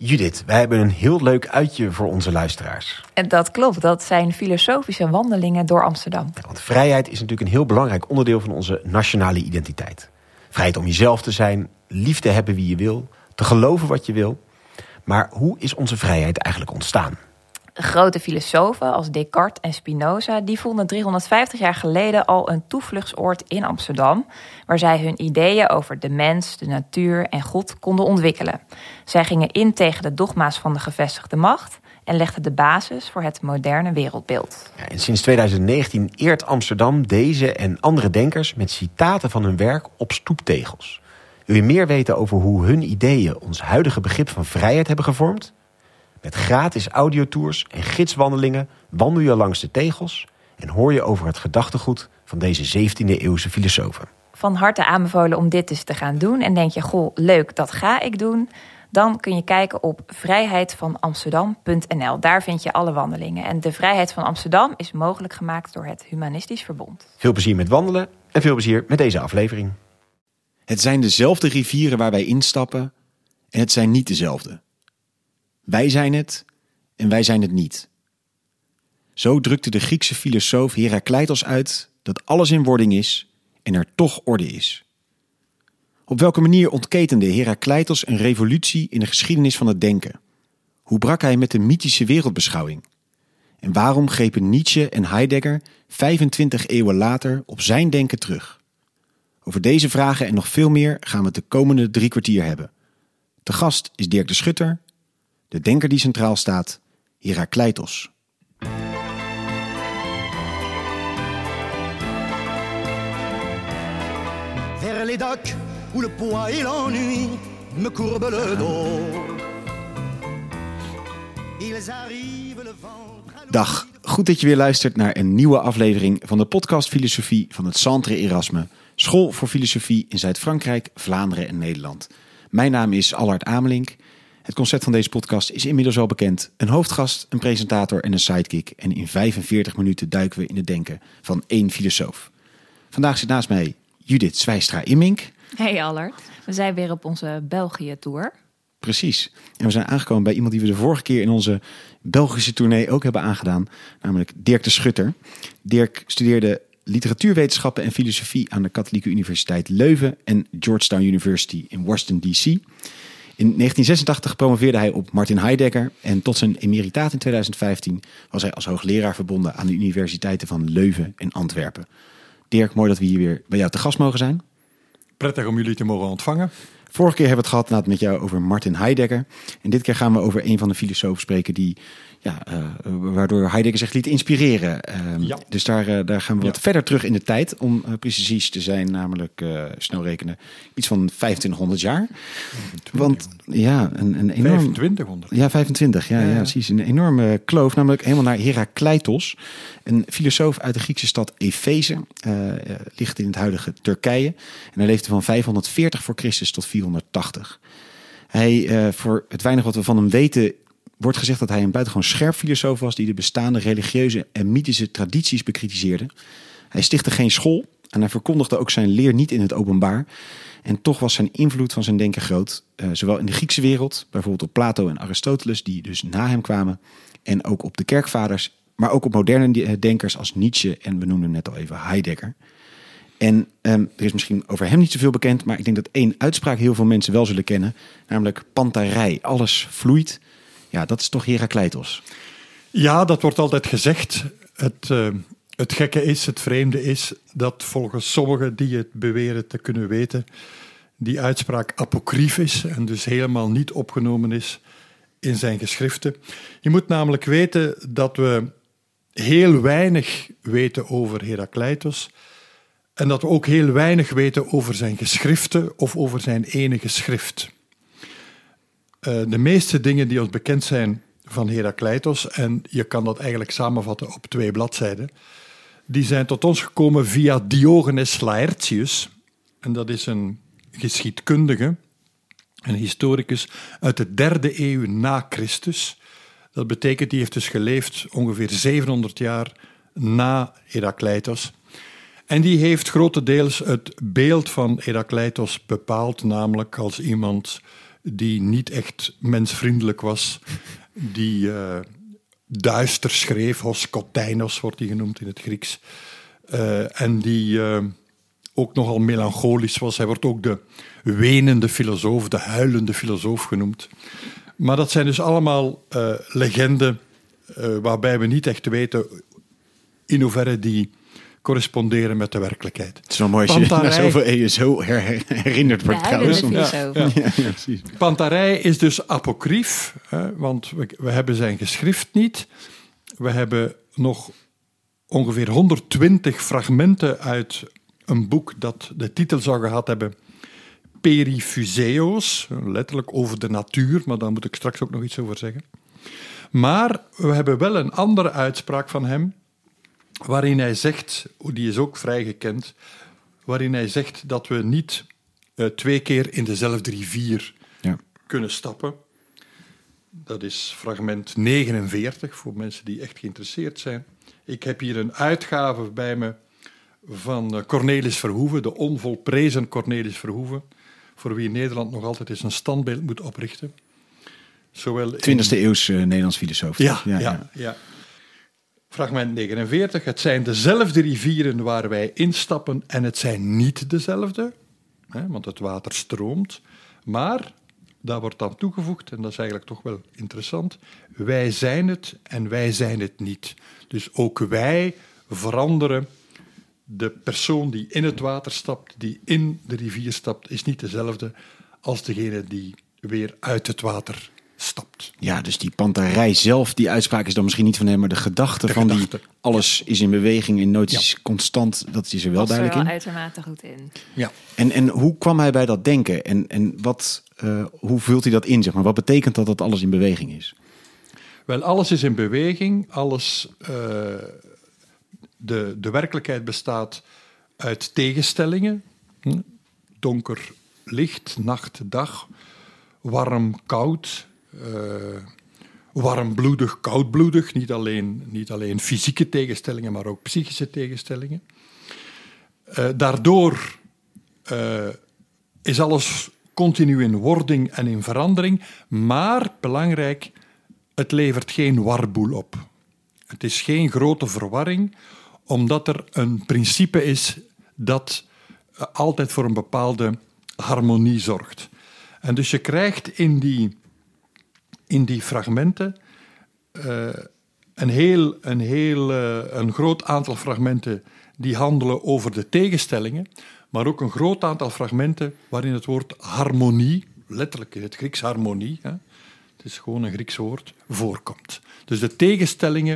Judith, wij hebben een heel leuk uitje voor onze luisteraars. En dat klopt, dat zijn filosofische wandelingen door Amsterdam. Ja, want vrijheid is natuurlijk een heel belangrijk onderdeel van onze nationale identiteit. Vrijheid om jezelf te zijn, lief te hebben wie je wil, te geloven wat je wil. Maar hoe is onze vrijheid eigenlijk ontstaan? Grote filosofen als Descartes en Spinoza die vonden 350 jaar geleden al een toevluchtsoord in Amsterdam, waar zij hun ideeën over de mens, de natuur en God konden ontwikkelen. Zij gingen in tegen de dogma's van de gevestigde macht en legden de basis voor het moderne wereldbeeld. Ja, en sinds 2019 eert Amsterdam deze en andere denkers met citaten van hun werk op stoeptegels. Wil je meer weten over hoe hun ideeën ons huidige begrip van vrijheid hebben gevormd? Met gratis audiotours en gidswandelingen wandel je langs de tegels en hoor je over het gedachtegoed van deze 17e-eeuwse filosofen. Van harte aanbevolen om dit dus te gaan doen. En denk je, goh, leuk, dat ga ik doen. Dan kun je kijken op vrijheidvanamsterdam.nl. Daar vind je alle wandelingen. En de Vrijheid van Amsterdam is mogelijk gemaakt door het Humanistisch Verbond. Veel plezier met wandelen en veel plezier met deze aflevering. Het zijn dezelfde rivieren waar wij instappen en het zijn niet dezelfde. Wij zijn het en wij zijn het niet. Zo drukte de Griekse filosoof Herakleitos uit dat alles in wording is en er toch orde is. Op welke manier ontketende Herakleitos een revolutie in de geschiedenis van het denken? Hoe brak hij met de mythische wereldbeschouwing? En waarom grepen Nietzsche en Heidegger 25 eeuwen later op zijn denken terug? Over deze vragen en nog veel meer gaan we het de komende 3 kwartier hebben. Te gast is Dirk de Schutter, de denker die centraal staat, Herakleitos. Vers les docks où le poids et l'ennui me courbent le dos. Ils arrivent le ventre. Dag, goed dat je weer luistert naar een nieuwe aflevering van de podcast Filosofie van het Centre Erasme, School voor Filosofie in Zuid-Frankrijk, Vlaanderen en Nederland. Mijn naam is Allard Amelink. Het concept van deze podcast is inmiddels wel bekend. Een hoofdgast, een presentator en een sidekick. En in 45 minuten duiken we in het denken van 1 filosoof. Vandaag zit naast mij Judith Zwijstra-Immink. Hey Allard, we zijn weer op onze België-tour. Precies. En we zijn aangekomen bij iemand die we de vorige keer in onze Belgische tournee ook hebben aangedaan. Namelijk Dirk de Schutter. Dirk studeerde literatuurwetenschappen en filosofie aan de Katholieke Universiteit Leuven en Georgetown University in Washington D.C. In 1986 promoveerde hij op Martin Heidegger en tot zijn emeritaat in 2015 was hij als hoogleraar verbonden aan de universiteiten van Leuven en Antwerpen. Dirk, mooi dat we hier weer bij jou te gast mogen zijn. Prettig om jullie te mogen ontvangen. Vorige keer hebben we het gehad met jou over Martin Heidegger. En dit keer gaan we over een van de filosofen spreken die, waardoor Heidegger zich liet inspireren. Ja. Dus daar gaan we wat verder terug in de tijd, om precies te zijn, namelijk snel rekenen, iets van 2500 jaar. Want ja, een enorm... 2500? Ja, 25. Ja, precies. Een enorme kloof, namelijk helemaal naar Herakleitos. Een filosoof uit de Griekse stad Efeze, ligt in het huidige Turkije. En hij leefde van 540 voor Christus tot 480. Hij, voor het weinig wat we van hem weten, wordt gezegd dat hij een buitengewoon scherp filosoof was die de bestaande religieuze en mythische tradities bekritiseerde. Hij stichtte geen school en hij verkondigde ook zijn leer niet in het openbaar. En toch was zijn invloed van zijn denken groot, zowel in de Griekse wereld, bijvoorbeeld op Plato en Aristoteles, die dus na hem kwamen, en ook op de kerkvaders, maar ook op moderne denkers als Nietzsche en we noemden net al even Heidegger. En er is misschien over hem niet zoveel bekend, maar ik denk dat 1 uitspraak heel veel mensen wel zullen kennen, namelijk pantarei, alles vloeit. Ja, dat is toch Herakleitos? Ja, dat wordt altijd gezegd. Het gekke is, het vreemde is, dat volgens sommigen die het beweren te kunnen weten, die uitspraak apocryf is en dus helemaal niet opgenomen is in zijn geschriften. Je moet namelijk weten dat we heel weinig weten over Herakleitos en dat we ook heel weinig weten over zijn geschriften of over zijn enige schrift. De meeste dingen die ons bekend zijn van Herakleitos, en je kan dat eigenlijk samenvatten op 2 bladzijden, die zijn tot ons gekomen via Diogenes Laertius. En dat is een geschiedkundige, een historicus uit de 3e eeuw na Christus. Dat betekent, die heeft dus geleefd ongeveer 700 jaar na Herakleitos. En die heeft grotendeels het beeld van Herakleitos bepaald, namelijk als iemand die niet echt mensvriendelijk was, die duister schreef, Hoskoteinos wordt die genoemd in het Grieks, en die ook nogal melancholisch was. Hij wordt ook de wenende filosoof, de huilende filosoof genoemd. Maar dat zijn dus allemaal legenden waarbij we niet echt weten in hoeverre die corresponderen met de werkelijkheid. Het is wel mooi als je na zoveel eeuwen zo herinnerd wordt trouwens. Ja, precies. Pantarei is dus apocrief, want we hebben zijn geschrift niet. We hebben nog ongeveer 120 fragmenten uit een boek dat de titel zou gehad hebben Periphyseos, letterlijk over de natuur, maar daar moet ik straks ook nog iets over zeggen. Maar we hebben wel een andere uitspraak van hem, waarin hij zegt, die is ook vrij gekend, waarin hij zegt dat we niet 2 keer in dezelfde rivier kunnen stappen. Dat is fragment 49, voor mensen die echt geïnteresseerd zijn. Ik heb hier een uitgave bij me van Cornelis Verhoeven, de onvolprezen Cornelis Verhoeven, voor wie Nederland nog altijd eens een standbeeld moet oprichten. 20e eeuws Nederlands filosoof. Ja. Fragment 49. Het zijn dezelfde rivieren waar wij instappen en het zijn niet dezelfde, want het water stroomt. Maar, daar wordt dan toegevoegd, en dat is eigenlijk toch wel interessant, wij zijn het en wij zijn het niet. Dus ook wij veranderen. De persoon die in het water stapt, die in de rivier stapt, is niet dezelfde als degene die weer uit het water stapt. Ja, dus die pantarei zelf, die uitspraak is dan misschien niet van hem, maar de gedachte van die alles is in beweging en nooit is constant, dat is er wel duidelijk in. Uitermate goed in. Ja. En hoe kwam hij bij dat denken? En wat, hoe vult hij dat in, zeg maar? Wat betekent dat alles in beweging is? Wel, alles is in beweging, alles... De werkelijkheid bestaat uit tegenstellingen. Donker, licht, nacht, dag. Warm, koud. Warmbloedig, koudbloedig. Niet alleen fysieke tegenstellingen, maar ook psychische tegenstellingen. Daardoor is alles continu in wording en in verandering. Maar, belangrijk, het levert geen warboel op. Het is geen grote verwarring, omdat er een principe is dat altijd voor een bepaalde harmonie zorgt. En dus je krijgt in die fragmenten een groot aantal fragmenten die handelen over de tegenstellingen, maar ook een groot aantal fragmenten waarin het woord harmonie, letterlijk in het Grieks harmonie, het is gewoon een Grieks woord, voorkomt. Dus de tegenstellingen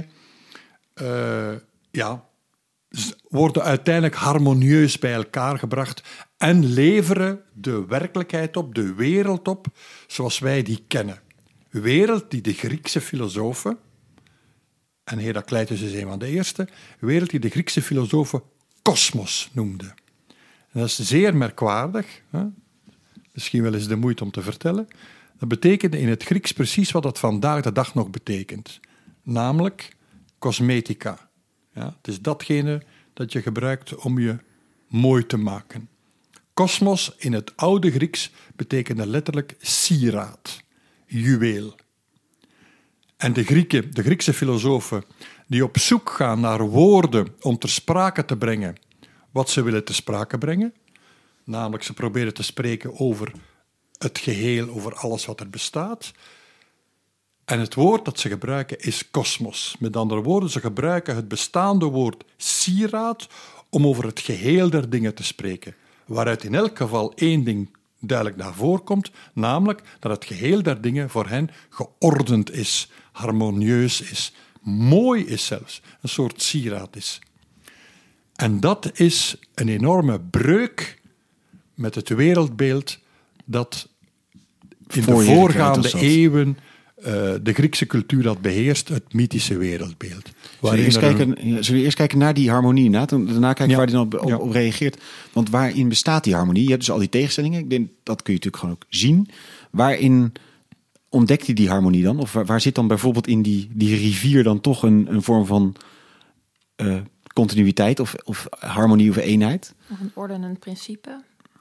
worden uiteindelijk harmonieus bij elkaar gebracht en leveren de werkelijkheid op, de wereld op, zoals wij die kennen. Een wereld die de Griekse filosofen, en Heracleitus is een van de eerste, een wereld die de Griekse filosofen kosmos noemden. En dat is zeer merkwaardig, misschien wel eens de moeite om te vertellen. Dat betekende in het Grieks precies wat dat vandaag de dag nog betekent. Namelijk cosmetica. Ja, het is datgene dat je gebruikt om je mooi te maken. Kosmos in het oude Grieks betekende letterlijk sieraad, juweel. En de Griekse filosofen die op zoek gaan naar woorden om ter sprake te brengen wat ze willen ter sprake brengen, namelijk ze proberen te spreken over het geheel, over alles wat er bestaat. En het woord dat ze gebruiken is kosmos. Met andere woorden, ze gebruiken het bestaande woord sieraad om over het geheel der dingen te spreken. Waaruit in elk geval één ding duidelijk naar voren komt, namelijk dat het geheel der dingen voor hen geordend is, harmonieus is, mooi is zelfs, een soort sieraad is. En dat is een enorme breuk met het wereldbeeld dat in de voorgaande eeuwen de Griekse cultuur had beheerst, het mythische wereldbeeld. Zullen we eerst kijken naar die harmonie? Daarna kijken waar die dan op reageert. Want waarin bestaat die harmonie? Je hebt dus al die tegenstellingen. Ik denk, dat kun je natuurlijk gewoon ook zien. Waarin ontdekt hij die harmonie dan? Of waar zit dan bijvoorbeeld in die rivier dan toch een vorm van continuïteit of harmonie of eenheid? Of een ordenend principe?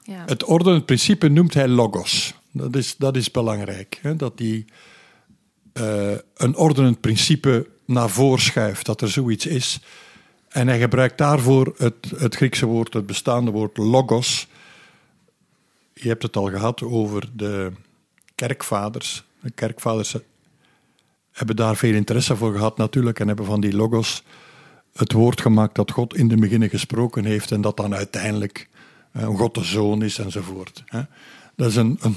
Ja. Het ordenend principe noemt hij logos. Dat is belangrijk. Hè? Dat hij een ordenend principe naar voren schuift. Dat er zoiets is. En hij gebruikt daarvoor het Griekse woord, het bestaande woord logos. Je hebt het al gehad over de kerkvaders. De kerkvaders hebben daar veel interesse voor gehad natuurlijk en hebben van die logos het woord gemaakt dat God in de beginnen gesproken heeft en dat dan uiteindelijk God de Zoon is enzovoort. Dat is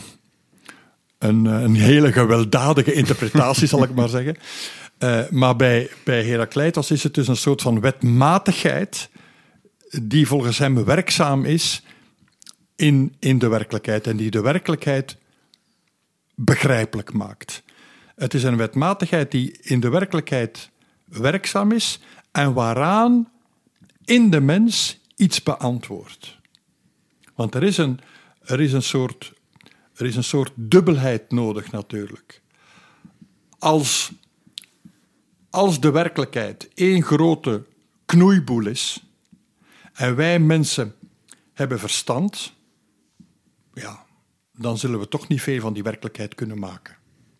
een hele gewelddadige interpretatie, zal ik maar zeggen. Maar bij Herakleitos is het dus een soort van wetmatigheid die volgens hem werkzaam is in de werkelijkheid en die de werkelijkheid begrijpelijk maakt. Het is een wetmatigheid die in de werkelijkheid werkzaam is en waaraan in de mens iets beantwoordt. Want er is een soort dubbelheid nodig natuurlijk. Als de werkelijkheid één grote knoeiboel is en wij mensen hebben verstand, ja, dan zullen we toch niet veel van die werkelijkheid kunnen maken.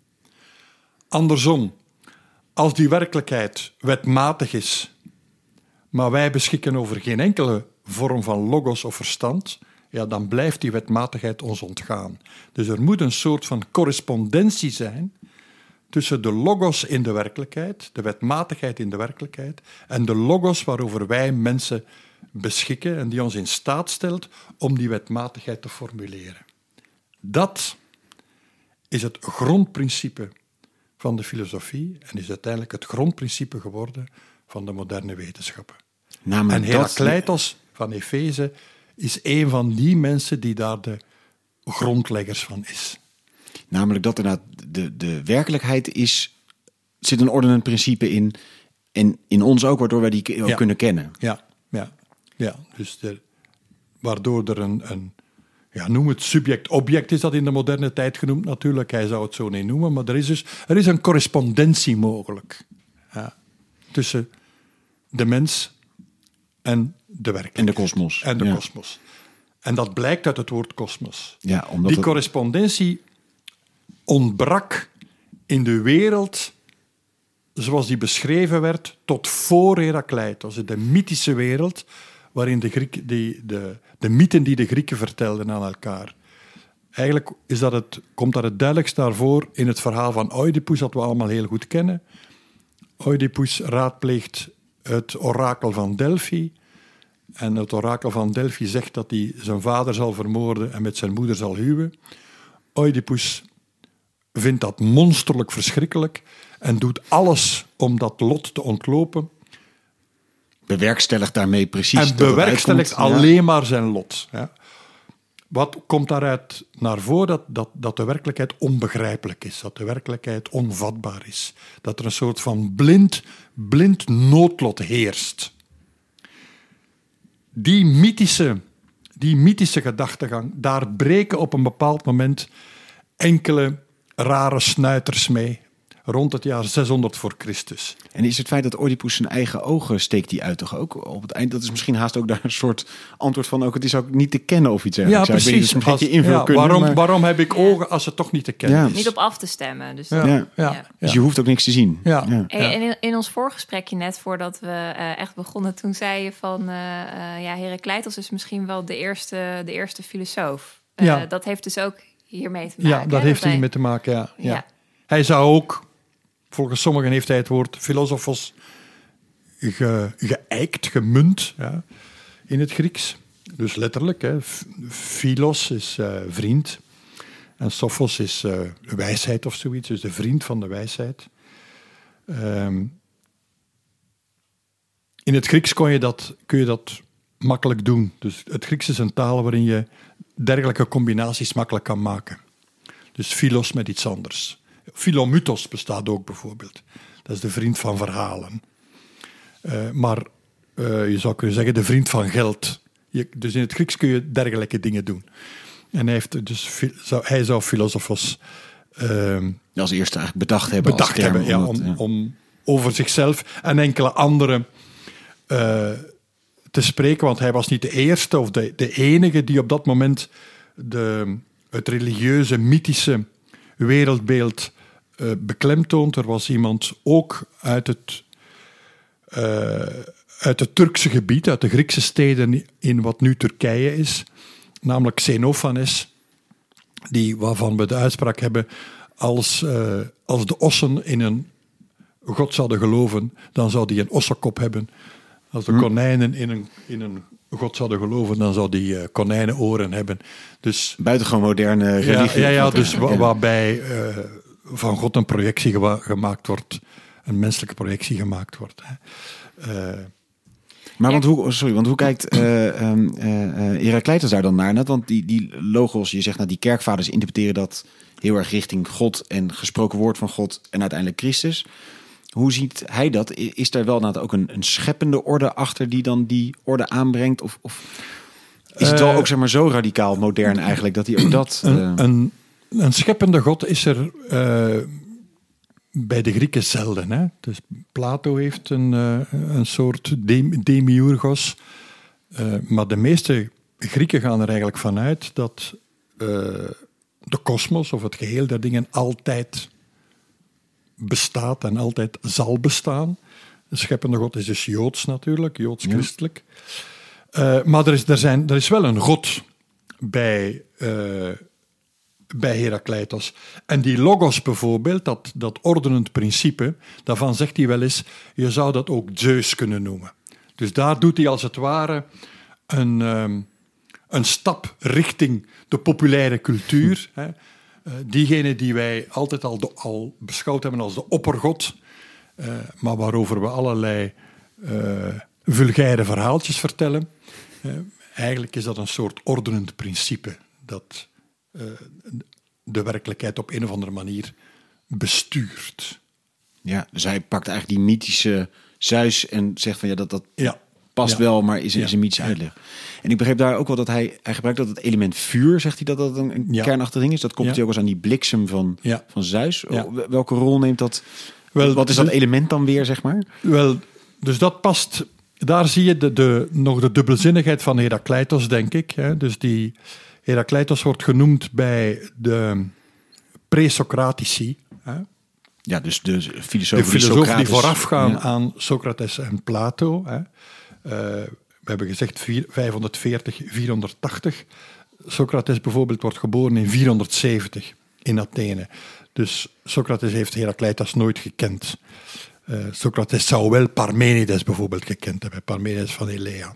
Andersom, als die werkelijkheid wetmatig is, maar wij beschikken over geen enkele vorm van logos of verstand, ja, dan blijft die wetmatigheid ons ontgaan. Dus er moet een soort van correspondentie zijn tussen de logos in de werkelijkheid, de wetmatigheid in de werkelijkheid, en de logos waarover wij mensen beschikken en die ons in staat stelt om die wetmatigheid te formuleren. Dat is het grondprincipe van de filosofie en is uiteindelijk het grondprincipe geworden van de moderne wetenschappen. En Herakleitos van Efeze is een van die mensen die daar de grondleggers van is. Namelijk dat inderdaad de werkelijkheid zit een ordenend principe in en in ons ook, waardoor wij die ook kunnen kennen. Ja. Dus waardoor er noem het subject-object is dat in de moderne tijd genoemd natuurlijk. Hij zou het zo niet noemen, maar er is een correspondentie mogelijk tussen de mens en de werkelijkheid. En de kosmos. En de kosmos. En dat blijkt uit het woord kosmos. Ja, omdat die correspondentie ontbrak in de wereld zoals die beschreven werd tot voor Herakleitos. De mythische wereld waarin de mythen die de Grieken vertelden aan elkaar. Eigenlijk komt dat het duidelijkst naar voren in het verhaal van Oedipus, dat we allemaal heel goed kennen. Oedipus raadpleegt het orakel van Delphi. En het orakel van Delphi zegt dat hij zijn vader zal vermoorden en met zijn moeder zal huwen. Oedipus vindt dat monsterlijk verschrikkelijk en doet alles om dat lot te ontlopen. Bewerkstelligt daarmee precies. En bewerkstelligt alleen maar zijn lot. Ja. Wat komt daaruit naar voren? Dat de werkelijkheid onbegrijpelijk is. Dat de werkelijkheid onvatbaar is. Dat er een soort van blind noodlot heerst. Die mythische gedachtegang, daar breken op een bepaald moment enkele rare snuiters mee. Rond het jaar 600 voor Christus. En is het feit dat Oedipus zijn eigen ogen steekt die uit toch ook op het eind? Dat is misschien haast ook daar een soort antwoord van ook. Het is ook niet te kennen of iets. Ja, precies. Ik weet niet, dus een invulkunde, waarom heb ik ogen als het toch niet te kennen is? Niet op af te stemmen. Dus, dus je hoeft ook niks te zien. En in ons voorgesprekje net, voordat we echt begonnen, toen zei je van Herakleitos is misschien wel de eerste filosoof. Dat heeft dus ook hiermee te maken. Ja, dat heeft hiermee te maken, ja. Hij zou ook, volgens sommigen heeft hij het woord filosofos geëikt, gemunt in het Grieks. Dus letterlijk, philos is vriend en sophos is wijsheid of zoiets, dus de vriend van de wijsheid. In het Grieks kun je dat makkelijk doen. Dus het Grieks is een taal waarin je dergelijke combinaties makkelijk kan maken. Dus philos met iets anders. Philomythos bestaat ook bijvoorbeeld. Dat is de vriend van verhalen. Maar je zou kunnen zeggen de vriend van geld. Dus in het Grieks kun je dergelijke dingen doen. En hij zou filosofos als eerste eigenlijk bedacht hebben. Om over zichzelf en enkele anderen te spreken, want hij was niet de eerste of de enige die op dat moment het religieuze, mythische wereldbeeld beklemtoont. Er was iemand ook uit het Turkse gebied, uit de Griekse steden in wat nu Turkije is, namelijk Xenophanes, waarvan we de uitspraak hebben, als de ossen in een god zouden geloven, dan zou die een ossenkop hebben. Als de konijnen in een god zouden geloven, dan zou die konijnenoren hebben. Dus, buitengewoon moderne religie. Ja, dus waarbij van God een projectie gemaakt wordt, een menselijke projectie gemaakt wordt. Maar want hoe kijkt Herakleitos daar dan naar? Net? Want die logos, je zegt, die kerkvaders interpreteren dat heel erg richting God en gesproken woord van God en uiteindelijk Christus. Hoe ziet hij dat? Is daar wel ook een scheppende orde achter die dan die orde aanbrengt? Of is het wel ook zo radicaal modern eigenlijk dat hij ook dat... Een scheppende God is er bij de Grieken zelden. Hè? Dus Plato heeft een soort demiurgos. Maar de meeste Grieken gaan er eigenlijk vanuit dat de kosmos of het geheel der dingen altijd bestaat en altijd zal bestaan. De scheppende God is dus Joods natuurlijk, Joods-christelijk. Maar er is wel een God bij Herakleitos. En die logos bijvoorbeeld, dat ordenend principe, daarvan zegt hij wel eens, je zou dat ook Zeus kunnen noemen. Dus daar doet hij als het ware een stap richting de populaire cultuur. Hè. Diegene die wij altijd al beschouwd hebben als de oppergod, maar waarover we allerlei vulgaire verhaaltjes vertellen. Eigenlijk is dat een soort ordenend principe dat de werkelijkheid op een of andere manier bestuurt. Ja, dus hij pakt eigenlijk die mythische Zeus en zegt van dat past wel, maar is een mythische uitleg. En ik begreep daar ook wel dat hij gebruikt dat het element vuur, zegt hij dat een kernachtig ding is. Dat koppelt hij ook eens aan die bliksem van Zeus. Ja. Welke rol neemt dat? Wat is dat element dan weer, zeg maar? Wel, dus dat past. Daar zie je nog de dubbelzinnigheid van Herakleitos, denk ik. Hè. Dus die Herakleitos wordt genoemd bij de pre-Socratici. Hè. Ja, dus de filosofen die voorafgaan aan Socrates en Plato. Hè. We hebben gezegd 540, 480. Socrates bijvoorbeeld wordt geboren in 470 in Athene. Dus Socrates heeft Herakleitos nooit gekend. Socrates zou wel Parmenides bijvoorbeeld gekend hebben. Parmenides van Elea.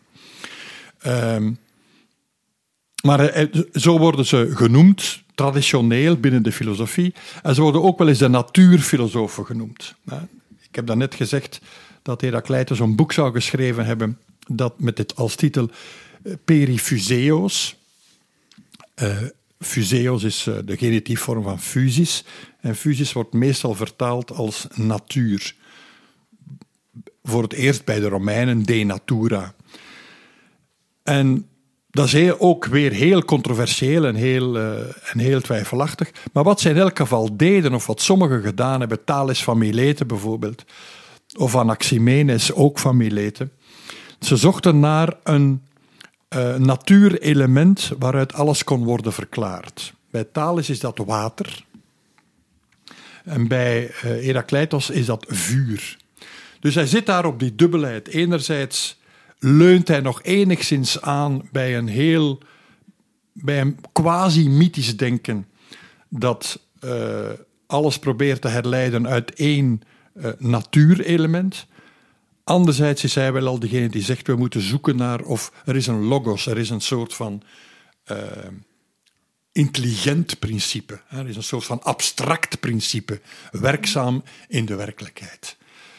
Maar zo worden ze genoemd, traditioneel binnen de filosofie. En ze worden ook wel eens de natuurfilosofen genoemd. Ik heb daarnet gezegd dat Herakleitos een boek zou geschreven hebben dat met dit als titel Perifuseos. Fuseos is de genitiefvorm van physis. En physis wordt meestal vertaald als natuur. Voor het eerst bij de Romeinen de natura. En dat is ook weer heel controversieel en heel twijfelachtig. Maar wat ze in elk geval deden, of wat sommigen gedaan hebben, Thales van Milete bijvoorbeeld, of Anaximenes ook van Milete, ze zochten naar een natuurelement waaruit alles kon worden verklaard. Bij Thales is dat water. En bij Herakleitos is dat vuur. Dus hij zit daar op die dubbelheid. Enerzijds leunt hij nog enigszins aan bij een quasi-mythisch denken dat alles probeert te herleiden uit één natuurelement. Anderzijds is hij wel al degene die zegt, we moeten zoeken naar, of er is een logos, er is een soort van intelligent principe. Er is een soort van abstract principe, werkzaam in de werkelijkheid.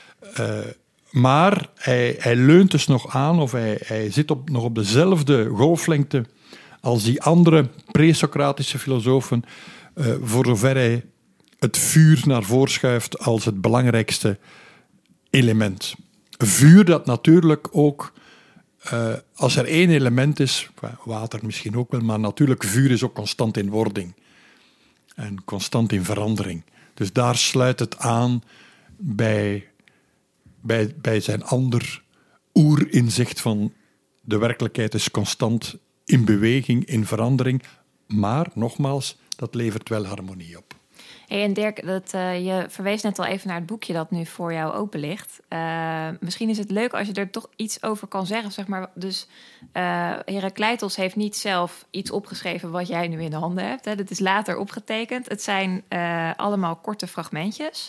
Maar hij leunt dus nog aan, of hij zit nog op dezelfde golflengte als die andere pre-Socratische filosofen, voor zover hij het vuur naar voren schuift als het belangrijkste element. Vuur dat natuurlijk ook, als er één element is, water misschien ook wel, maar natuurlijk vuur is ook constant in wording en constant in verandering. Dus daar sluit het aan bij zijn ander oerinzicht van de werkelijkheid is constant in beweging, in verandering. Maar, nogmaals, dat levert wel harmonie op. Hey, en Dirk, je verwees net al even naar het boekje dat nu voor jou open ligt. Misschien is het leuk als je er toch iets over kan zeggen. Zeg maar. Dus Herakleitos heeft niet zelf iets opgeschreven wat jij nu in de handen hebt. Hè. Dat is later opgetekend. Het zijn allemaal korte fragmentjes.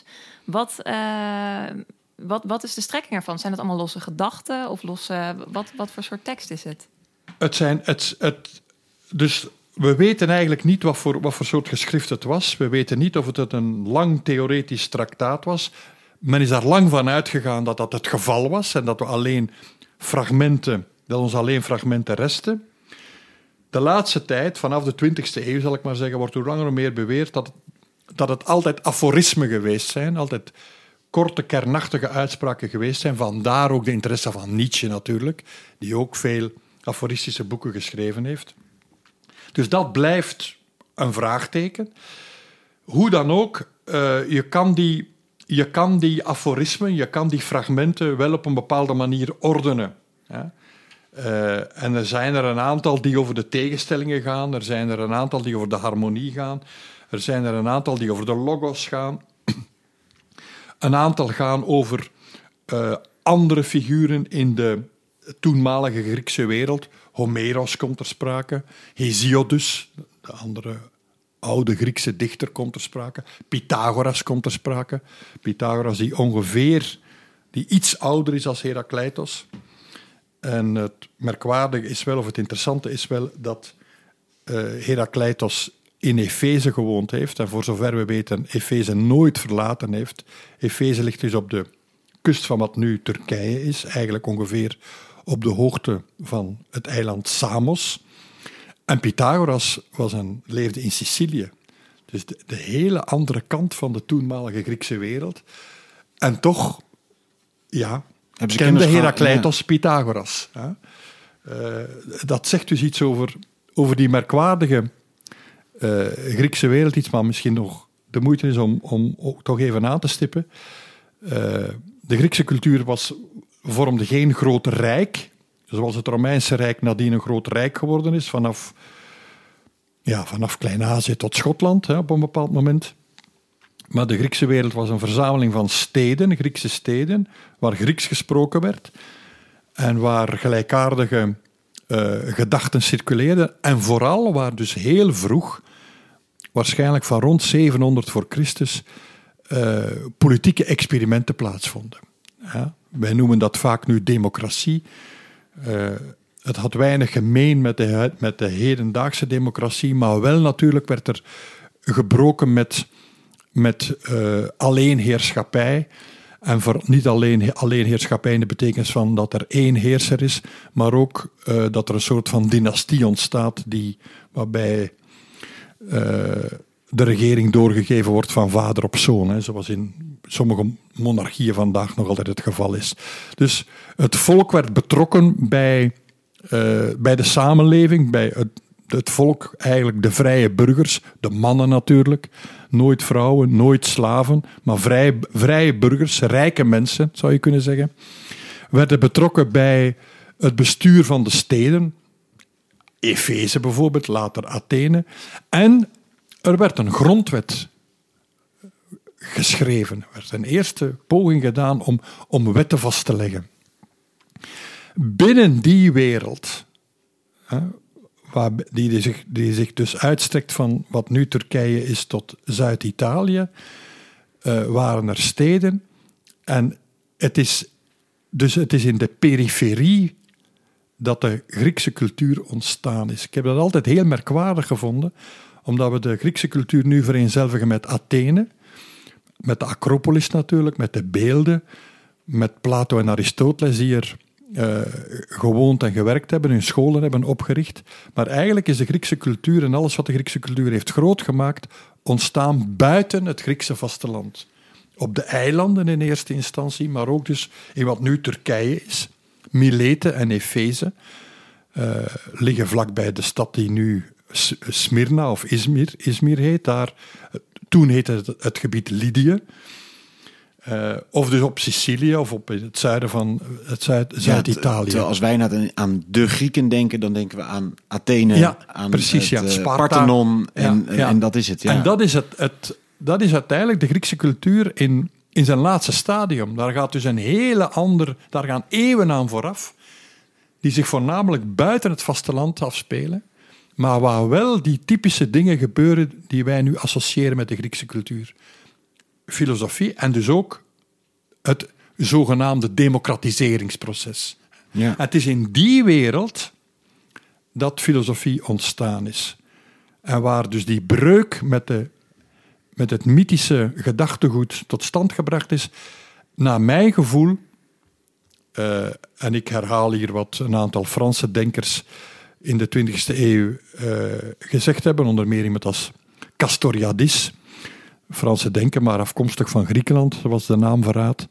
Wat is de strekking ervan? Zijn het allemaal losse gedachten? Of wat voor soort tekst is het? Dus we weten eigenlijk niet wat voor soort geschrift het was. We weten niet of het een lang theoretisch traktaat was. Men is daar lang van uitgegaan dat dat het geval was en dat ons alleen fragmenten resten. De laatste tijd, vanaf de 20e eeuw zal ik maar zeggen, wordt hoe langer hoe meer beweerd dat het altijd aforismen geweest zijn, altijd korte, kernachtige uitspraken geweest zijn. Vandaar ook de interesse van Nietzsche natuurlijk, die ook veel aforistische boeken geschreven heeft. Dus dat blijft een vraagteken. Hoe dan ook, je kan die aforismen, je kan die fragmenten wel op een bepaalde manier ordenen. Ja? En er zijn er een aantal die over de tegenstellingen gaan, er zijn er een aantal die over de harmonie gaan, er zijn er een aantal die over de logos gaan. Een aantal gaan over andere figuren in de toenmalige Griekse wereld. Homeros komt ter sprake, Hesiodus, de andere oude Griekse dichter, komt ter sprake. Pythagoras komt ter sprake. Pythagoras die iets ouder is als Herakleitos. En het merkwaardige is wel, of het interessante is wel, dat Herakleitos in Efeze gewoond heeft en voor zover we weten Efeze nooit verlaten heeft. Efeze ligt dus op de kust van wat nu Turkije is, eigenlijk ongeveer op de hoogte van het eiland Samos. En Pythagoras leefde in Sicilië. Dus de hele andere kant van de toenmalige Griekse wereld. En toch, kende Herakleitos Pythagoras. Ja. Dat zegt dus iets over die merkwaardige Griekse wereld. Iets maar misschien nog de moeite is om toch even aan te stippen. De Griekse cultuur vormde geen groot rijk, zoals het Romeinse Rijk nadien een groot rijk geworden is, vanaf Klein-Azië tot Schotland op een bepaald moment. Maar de Griekse wereld was een verzameling van steden, Griekse steden, waar Grieks gesproken werd en waar gelijkaardige gedachten circuleerden. En vooral waar dus heel vroeg, waarschijnlijk van rond 700 voor Christus, politieke experimenten plaatsvonden. Ja, wij noemen dat vaak nu democratie. Het had weinig gemeen met de hedendaagse democratie, maar wel natuurlijk werd er gebroken met alleenheerschappij. En niet alleen alleenheerschappij in de betekenis van dat er één heerser is, maar ook dat er een soort van dynastie ontstaat waarbij de regering doorgegeven wordt van vader op zoon, hè, zoals in sommige monarchieën vandaag nog altijd het geval is. Dus het volk werd betrokken bij de samenleving, bij het volk, eigenlijk de vrije burgers, de mannen natuurlijk, nooit vrouwen, nooit slaven, maar vrije burgers, rijke mensen, zou je kunnen zeggen, werden betrokken bij het bestuur van de steden, Efeze bijvoorbeeld, later Athene, en er werd een grondwet geschreven. Er werd een eerste poging gedaan om wetten vast te leggen. Binnen die wereld, die zich dus uitstrekt van wat nu Turkije is tot Zuid-Italië, waren er steden. En het is in de periferie dat de Griekse cultuur ontstaan is. Ik heb dat altijd heel merkwaardig gevonden, omdat we de Griekse cultuur nu vereenzelvigen met Athene, met de Acropolis natuurlijk, met de beelden, met Plato en Aristoteles die er gewoond en gewerkt hebben, hun scholen hebben opgericht. Maar eigenlijk is de Griekse cultuur en alles wat de Griekse cultuur heeft groot gemaakt, ontstaan buiten het Griekse vasteland. Op de eilanden in eerste instantie, maar ook dus in wat nu Turkije is. Mileten en Efeze liggen vlakbij de stad die nu Smyrna of Izmir heet. Toen heette het gebied Lydië. Of dus op Sicilië of op het zuiden van Zuid-Italië. Terwijl als wij aan de Grieken denken, dan denken we aan Athene, aan precies, het Sparta. Parthenon en dat is het. Ja. En dat is uiteindelijk de Griekse cultuur in zijn laatste stadium. Daar gaat dus daar gaan eeuwen aan vooraf, die zich voornamelijk buiten het vasteland afspelen, maar waar wel die typische dingen gebeuren die wij nu associëren met de Griekse cultuur. Filosofie en dus ook het zogenaamde democratiseringsproces. Ja. Het is in die wereld dat filosofie ontstaan is. En waar dus die breuk met het mythische gedachtegoed tot stand gebracht is, naar mijn gevoel, en ik herhaal hier wat een aantal Franse denkers in de 20e eeuw gezegd hebben, onder meer iemand als Castoriadis, Franse denker, maar afkomstig van Griekenland, zoals de naam verraadt.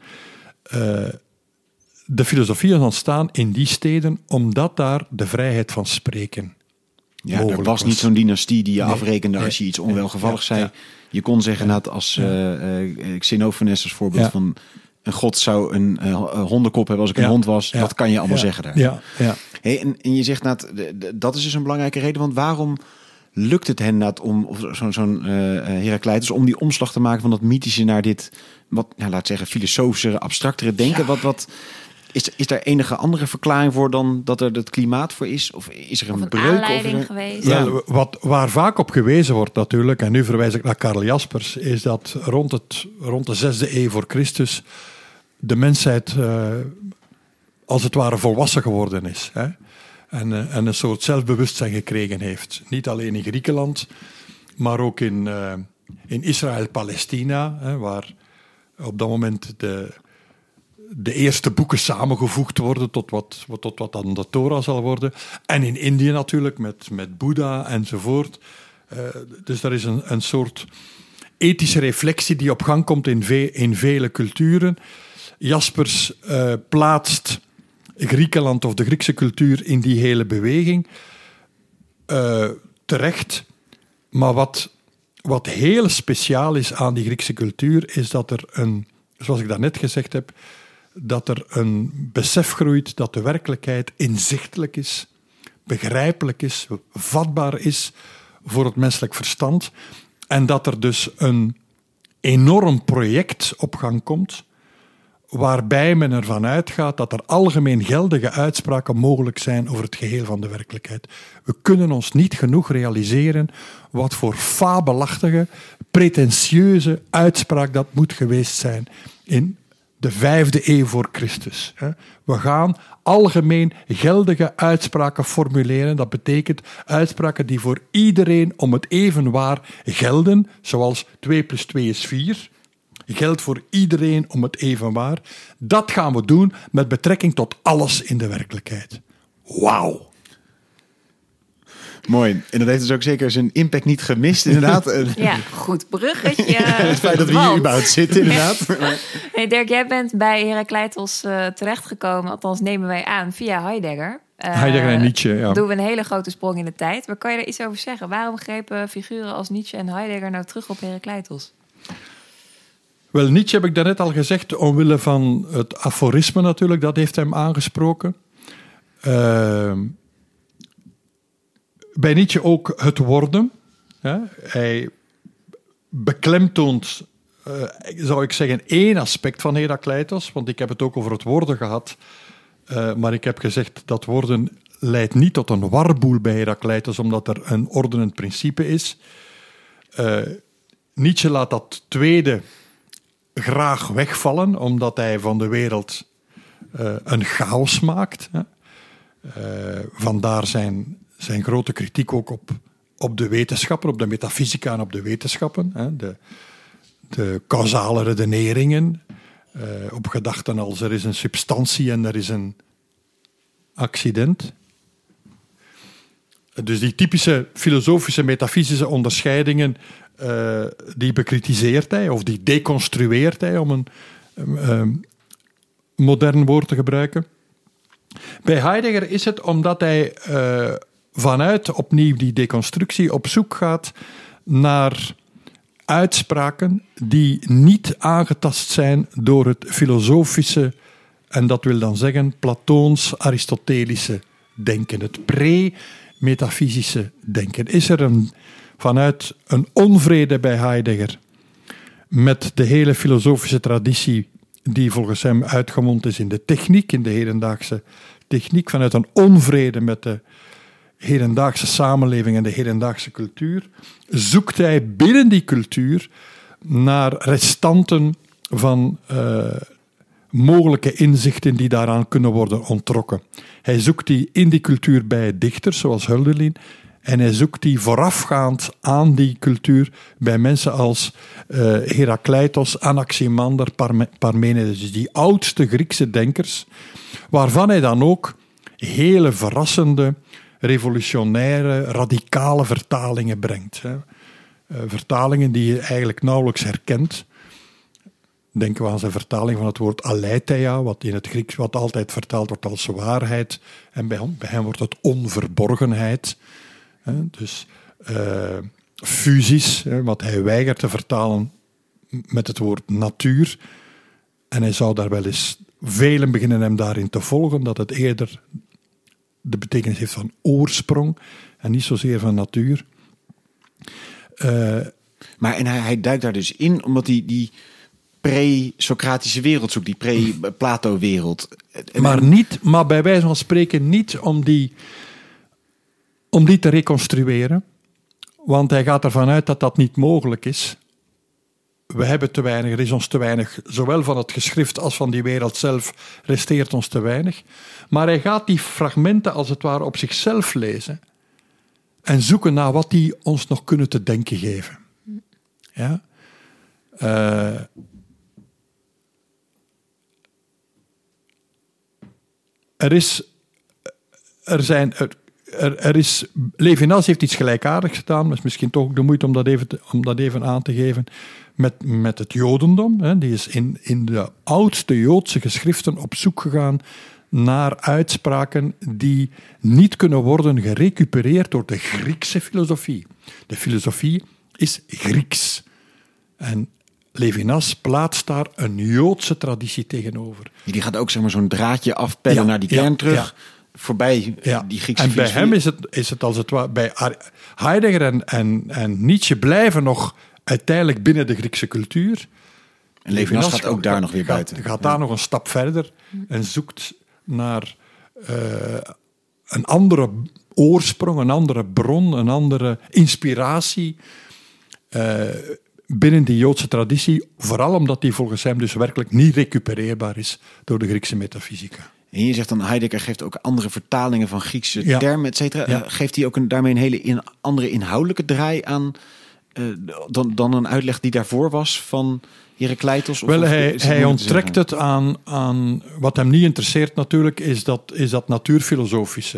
De filosofie is ontstaan in die steden omdat daar de vrijheid van spreken er was niet zo'n dynastie die je afrekende als je iets onwelgevallig zei. Ja. Je kon zeggen, als Xenophanes als voorbeeld van een god zou een hondenkop hebben als ik een hond was. Dat kan je allemaal zeggen daar. Ja. Hey, en je zegt, dat is dus een belangrijke reden, want waarom lukt het hen om zo'n Herakleitos om die omslag te maken van dat mythische naar dit, laat zeggen, filosofische, abstractere denken? Wat is daar enige andere verklaring voor dan dat er het klimaat voor is? Of is er een breuk? Aanleiding geweest? Ja. Waar vaak op gewezen wordt natuurlijk, en nu verwijs ik naar Karl Jaspers, is dat rond de 6e eeuw voor Christus de mensheid als het ware volwassen geworden is. Hè? En een soort zelfbewustzijn gekregen heeft. Niet alleen in Griekenland, maar ook in Israël-Palestina, waar op dat moment de eerste boeken samengevoegd worden tot wat dan de Torah zal worden. En in Indië natuurlijk, met Boeddha enzovoort. Dus er is een soort ethische reflectie die op gang komt in vele culturen. Jaspers plaatst Griekenland of de Griekse cultuur in die hele beweging. Terecht. Maar wat heel speciaal is aan die Griekse cultuur, is dat er zoals ik daarnet gezegd heb, dat er een besef groeit dat de werkelijkheid inzichtelijk is, begrijpelijk is, vatbaar is voor het menselijk verstand. En dat er dus een enorm project op gang komt, waarbij men ervan uitgaat dat er algemeen geldige uitspraken mogelijk zijn over het geheel van de werkelijkheid. We kunnen ons niet genoeg realiseren wat voor fabelachtige, pretentieuze uitspraak dat moet geweest zijn in de 5e eeuw voor Christus. We gaan algemeen geldige uitspraken formuleren. Dat betekent uitspraken die voor iedereen om het evenwaar gelden, zoals 2 + 2 = 4. Geldt voor iedereen om het evenwaar. Dat gaan we doen met betrekking tot alles in de werkelijkheid. Wauw. Mooi. En dat heeft dus ook zeker zijn impact niet gemist, inderdaad. Ja, goed bruggetje. Het feit dat we hier überhaupt zitten, inderdaad. Hey Dirk, jij bent bij Herakleitos terechtgekomen, althans nemen wij aan, via Heidegger. Heidegger en Nietzsche, ja. Doen we een hele grote sprong in de tijd. Maar kan je daar iets over zeggen? Waarom grepen figuren als Nietzsche en Heidegger nou terug op Herakleitos? Wel, Nietzsche heb ik daarnet al gezegd, omwille van het aforisme natuurlijk, dat heeft hem aangesproken. Bij Nietzsche ook het worden. Hij beklemtoont, zou ik zeggen, één aspect van Herakleitos, want ik heb het ook over het worden gehad, maar ik heb gezegd dat worden leidt niet tot een warboel bij Herakleitos, omdat er een ordenend principe is. Nietzsche laat dat tweede graag wegvallen, omdat hij van de wereld een chaos maakt. Vandaar zijn grote kritiek ook op de wetenschappen, op de metafysica en op de wetenschappen. De causale redeneringen, op gedachten als er is een substantie en er is een accident. Dus die typische filosofische, metafysische onderscheidingen, die bekritiseert hij of die deconstrueert hij, om een modern woord te gebruiken. Bij Heidegger is het omdat hij vanuit opnieuw die deconstructie op zoek gaat naar uitspraken die niet aangetast zijn door het filosofische, en dat wil dan zeggen Platoons-Aristotelische denken, het pre-metafysische denken. Is er vanuit een onvrede bij Heidegger met de hele filosofische traditie die volgens hem uitgemond is in de techniek, in de hedendaagse techniek, vanuit een onvrede met de hedendaagse samenleving en de hedendaagse cultuur, zoekt hij binnen die cultuur naar restanten van mogelijke inzichten die daaraan kunnen worden ontrokken. Hij zoekt die in die cultuur bij dichters, zoals Hölderlin, en hij zoekt die voorafgaand aan die cultuur bij mensen als Herakleitos, Anaximander, Parmenides, dus die oudste Griekse denkers, waarvan hij dan ook hele verrassende, revolutionaire, radicale vertalingen brengt. Vertalingen die je eigenlijk nauwelijks herkent. Denken we aan zijn vertaling van het woord aletheia, wat in het Grieks wat altijd vertaald wordt als waarheid. En bij hem wordt het onverborgenheid. Dus fusies, wat hij weigert te vertalen met het woord natuur. En hij zou daar wel eens, velen beginnen hem daarin te volgen, dat het eerder de betekenis heeft van oorsprong en niet zozeer van natuur. Maar en hij duikt daar dus in, omdat hij die pre-Socratische wereld zoekt, die pre-Plato-wereld. Maar bij wijze van spreken niet om die te reconstrueren, want hij gaat ervan uit dat dat niet mogelijk is. We hebben te weinig, er is ons te weinig, zowel van het geschrift als van die wereld zelf resteert ons te weinig. Maar hij gaat die fragmenten als het ware op zichzelf lezen en zoeken naar wat die ons nog kunnen te denken geven. Ja? Levinas heeft iets gelijkaardigs gedaan, maar is misschien toch ook de moeite om dat even aan te geven, met het Jodendom. Hè. Die is in de oudste Joodse geschriften op zoek gegaan naar uitspraken die niet kunnen worden gerecupereerd door de Griekse filosofie. De filosofie is Grieks. En Levinas plaatst daar een Joodse traditie tegenover. Die gaat ook zo'n draadje afpellen naar die kern terug. Ja. Voorbij die Griekse en filosofie. Bij hem is het als het ware, bij Heidegger en Nietzsche blijven nog uiteindelijk binnen de Griekse cultuur. En Levinas gaat ook daar nog weer buiten. Gaat daar nog een stap verder en zoekt naar een andere oorsprong, een andere bron, een andere inspiratie binnen die Joodse traditie. Vooral omdat die volgens hem dus werkelijk niet recupereerbaar is door de Griekse metafysica. En je zegt dan, Heidegger geeft ook andere vertalingen van Griekse termen, et cetera. Ja. Geeft hij ook daarmee een hele andere inhoudelijke draai aan dan een uitleg die daarvoor was van Herakleitos? Wel, hij onttrekt het aan wat hem niet interesseert natuurlijk, is dat natuurfilosofische.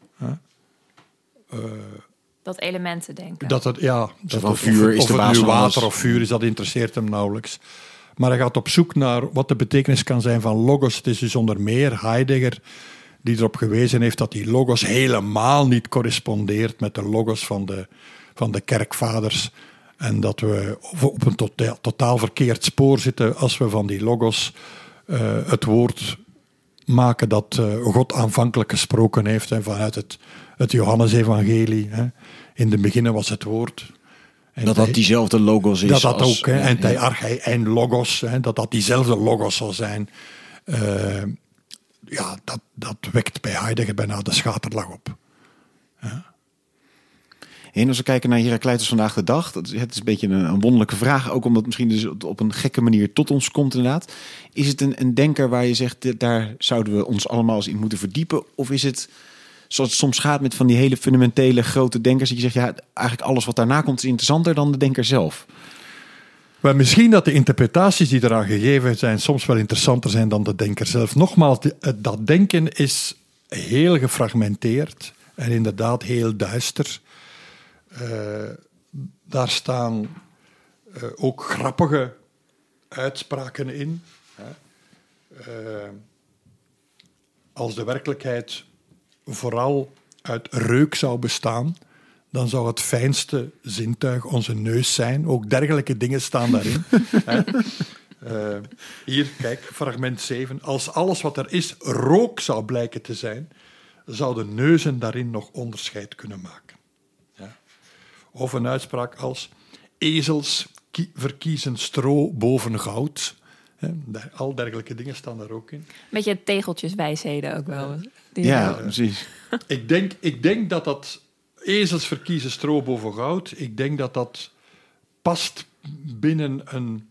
Dat elementen denken. Vuur is of de het basis nu van water alles. of vuur is, dat interesseert hem nauwelijks. Maar hij gaat op zoek naar wat de betekenis kan zijn van logos. Het is dus onder meer Heidegger die erop gewezen heeft dat die logos helemaal niet correspondeert met de logos van de kerkvaders. En dat we op een totaal verkeerd spoor zitten als we van die logos het woord maken dat God aanvankelijk gesproken heeft. En vanuit het Johannesevangelie. In de beginnen was het woord. En dat diezelfde logos is. Dat ook. En archei en logos. Dat diezelfde logos zal zijn. Dat wekt bij Heidegger bijna de schaterlach op. Ja. En als we kijken naar Herakleitos vandaag de dag, het is een beetje een wonderlijke vraag, ook omdat misschien dus op een gekke manier tot ons komt inderdaad. Is het een denker waar je zegt, daar zouden we ons allemaal eens in moeten verdiepen? Of is het, zoals het soms gaat met van die hele fundamentele grote denkers, dat je zegt, eigenlijk alles wat daarna komt is interessanter dan de denker zelf? Maar misschien dat de interpretaties die eraan gegeven zijn soms wel interessanter zijn dan de denker zelf. Nogmaals, dat denken is heel gefragmenteerd en inderdaad heel duister. Daar staan ook grappige uitspraken in. Als de werkelijkheid vooral uit reuk zou bestaan, dan zou het fijnste zintuig onze neus zijn. Ook dergelijke dingen staan daarin. Hier, kijk, fragment 7. Als alles wat er is rook zou blijken te zijn, zouden neuzen daarin nog onderscheid kunnen maken. Ja. Of een uitspraak als: ezels verkiezen stro boven goud. Al dergelijke dingen staan daar ook in. Beetje tegeltjeswijsheden ook wel. Ja, precies. Ik denk dat ezels verkiezen stro boven goud. Ik denk dat past binnen een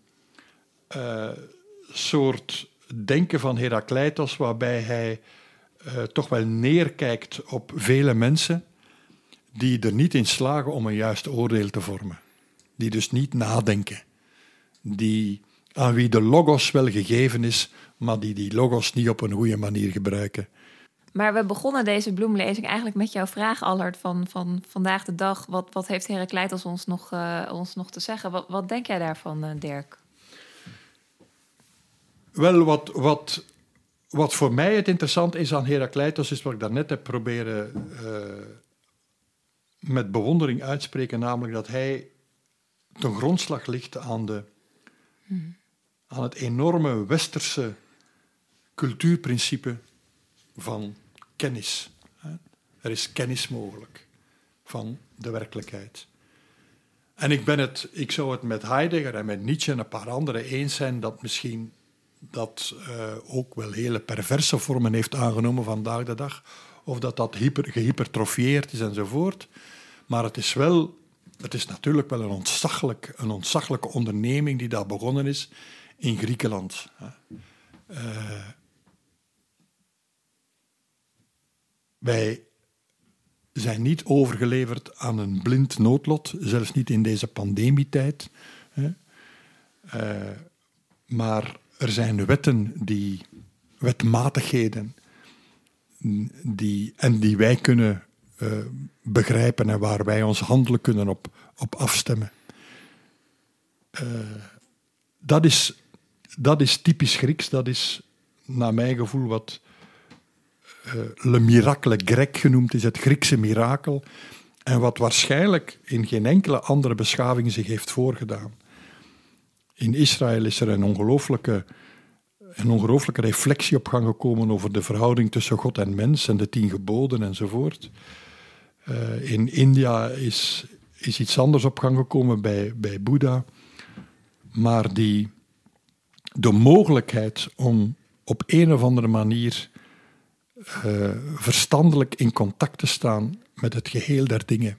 soort denken van Herakleitos, waarbij hij toch wel neerkijkt op vele mensen die er niet in slagen om een juist oordeel te vormen. Die dus niet nadenken. Aan wie de logos wel gegeven is, maar die logos niet op een goede manier gebruiken. Maar we begonnen deze bloemlezing eigenlijk met jouw vraag, Allard, van vandaag de dag. Wat heeft Herakleitos ons nog te zeggen? Wat denk jij daarvan, Dirk? Wel, wat voor mij het interessant is aan Herakleitos, is wat ik daarnet heb proberen met bewondering uitspreken, namelijk dat hij ten grondslag ligt aan het enorme westerse cultuurprincipe van kennis. Er is kennis mogelijk van de werkelijkheid. En ik zou het met Heidegger en met Nietzsche en een paar anderen eens zijn dat misschien dat ook wel hele perverse vormen heeft aangenomen vandaag de dag, of dat gehypertrofieerd is enzovoort. Maar het is natuurlijk wel een ontzaglijke onderneming die daar begonnen is in Griekenland. Wij zijn niet overgeleverd aan een blind noodlot, zelfs niet in deze pandemietijd. Maar er zijn wetmatigheden die wij kunnen begrijpen en waar wij ons handelen kunnen op afstemmen. Dat is typisch Grieks. Dat is naar mijn gevoel wat le miracle grec genoemd is, het Griekse mirakel. En wat waarschijnlijk in geen enkele andere beschaving zich heeft voorgedaan. In Israël is er een ongelooflijke reflectie op gang gekomen over de verhouding tussen God en mens en de 10 geboden enzovoort. In India is iets anders op gang gekomen bij Boeddha. Maar de mogelijkheid om op een of andere manier verstandelijk in contact te staan met het geheel der dingen,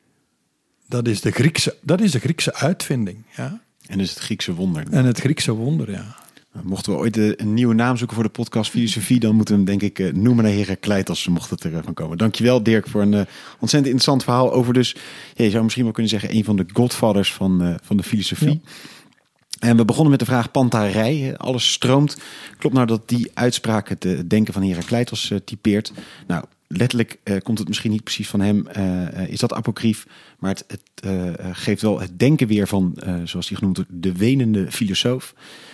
dat is de Griekse uitvinding. Ja? En is het Griekse wonder. En het Griekse wonder, ja. Mochten we ooit een nieuwe naam zoeken voor de podcast Filosofie, dan moeten we hem denk ik noemen naar Herakleitos, mocht het ervan komen. Dankjewel Dirk voor een ontzettend interessant verhaal over je zou misschien wel kunnen zeggen, een van de godfathers van de filosofie. Ja. En we begonnen met de vraag pantarij. Alles stroomt. Klopt nou dat die uitspraak het denken van Herakleitos typeert? Nou, letterlijk komt het misschien niet precies van hem. Is dat apocrief? Maar het geeft wel het denken weer van, zoals hij genoemd wordt, de wenende filosoof.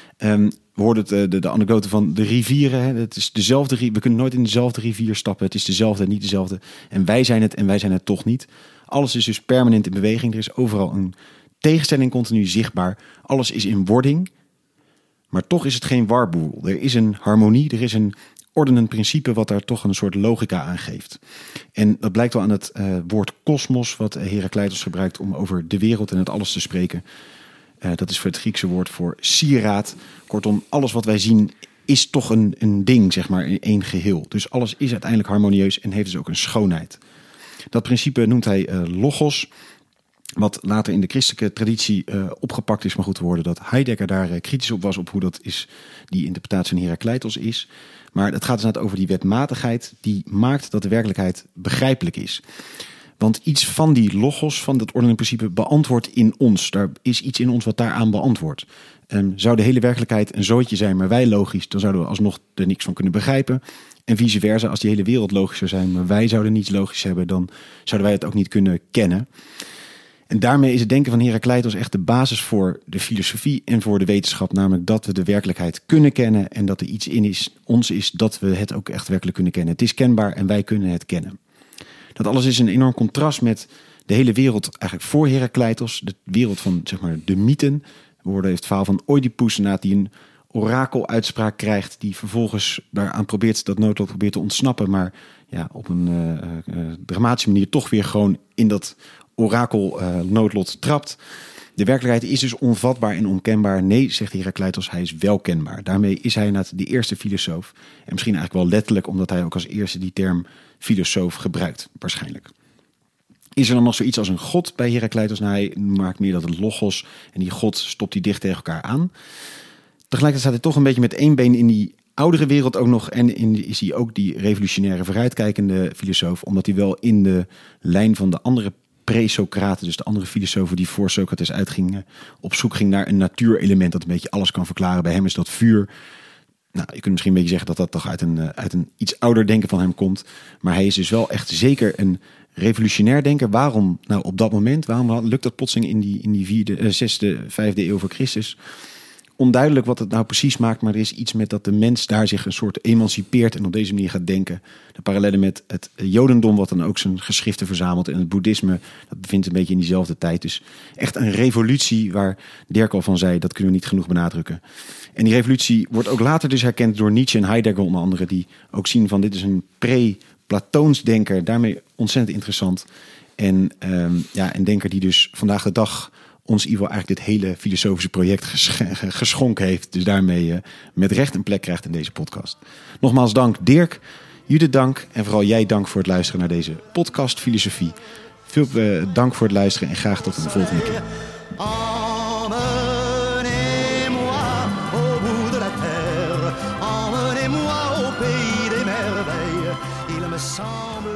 We hoorden de anekdote van de rivieren. Hè. Het is dezelfde we kunnen nooit in dezelfde rivier stappen. Het is dezelfde en niet dezelfde. En wij zijn het toch niet. Alles is dus permanent in beweging. Er is overal een tegenstelling continu zichtbaar. Alles is in wording. Maar toch is het geen warboel. Er is een harmonie. Er is een ordenend principe wat daar toch een soort logica aan geeft. En dat blijkt wel aan het woord kosmos wat Herakleitos gebruikt om over de wereld en het alles te spreken. Dat is voor het Griekse woord voor sieraad. Kortom, alles wat wij zien is toch een ding, zeg maar, in één geheel. Dus alles is uiteindelijk harmonieus en heeft dus ook een schoonheid. Dat principe noemt hij logos, wat later in de christelijke traditie opgepakt is. Maar goed, we hoorden dat Heidegger daar kritisch op was op hoe dat is, die interpretatie van Herakleitos is. Maar het gaat dus net over die wetmatigheid die maakt dat de werkelijkheid begrijpelijk is. Want iets van die logos, van dat ordenend principe, beantwoordt in ons. Daar is iets in ons wat daaraan beantwoordt. Zou de hele werkelijkheid een zooitje zijn, maar wij logisch, dan zouden we alsnog er niks van kunnen begrijpen. En vice versa, als die hele wereld logisch zou zijn, maar wij zouden niets logisch hebben, dan zouden wij het ook niet kunnen kennen. En daarmee is het denken van Herakleitos echt de basis voor de filosofie en voor de wetenschap. Namelijk dat we de werkelijkheid kunnen kennen en dat er iets in ons is dat we het ook echt werkelijk kunnen kennen. Het is kenbaar en wij kunnen het kennen. Dat alles is een enorm contrast met de hele wereld eigenlijk voor Herakleitos. De wereld van zeg maar, de mythen. We hoorden het verhaal van Oedipus, die een orakeluitspraak krijgt, die vervolgens daaraan probeert dat noodlot probeert te ontsnappen, maar ja, op een dramatische manier toch weer gewoon in dat orakel noodlot trapt. De werkelijkheid is dus onvatbaar en onkenbaar. Nee, zegt Herakleitos, hij is wel kenbaar. Daarmee is hij inderdaad de eerste filosoof. En misschien eigenlijk wel letterlijk, omdat hij ook als eerste die term filosoof gebruikt, waarschijnlijk. Is er dan nog zoiets als een god bij Herakleitos? Nou, hij maakt meer dat het logos en die god stopt die dicht tegen elkaar aan. Tegelijkertijd staat hij toch een beetje met één been in die oudere wereld ook nog. En is hij ook die revolutionaire vooruitkijkende filosoof. Omdat hij wel in de lijn van de andere pre-Socraten, dus de andere filosofen die voor Socrates uitgingen, op zoek ging naar een natuurelement dat een beetje alles kan verklaren. Bij hem is dat vuur. Nou, je kunt misschien een beetje zeggen dat dat toch uit een iets ouder denken van hem komt. Maar hij is dus wel echt zeker een revolutionair denker. Waarom nou op dat moment? Waarom lukt dat plotseling in die 6e, 5e eeuw voor Christus? Onduidelijk wat het nou precies maakt, maar er is iets met dat de mens daar zich een soort emancipeert en op deze manier gaat denken. De parallellen met het Jodendom, wat dan ook zijn geschriften verzamelt, en het boeddhisme, dat bevindt een beetje in diezelfde tijd. Dus echt een revolutie waar Dirk al van zei, dat kunnen we niet genoeg benadrukken. En die revolutie wordt ook later dus herkend door Nietzsche en Heidegger onder andere, die ook zien van dit is een pre-Platoons denker, daarmee ontzettend interessant. En een denker die dus vandaag de dag ons in ieder geval eigenlijk dit hele filosofische project geschonken heeft. Dus daarmee met recht een plek krijgt in deze podcast. Nogmaals dank Dirk, Judith dank en vooral jij dank voor het luisteren naar deze podcast Filosofie. Veel dank voor het luisteren en graag tot de volgende keer. Emmenez-moi au bout de la terre, emmenez-moi au pays des merveilles. Il me semble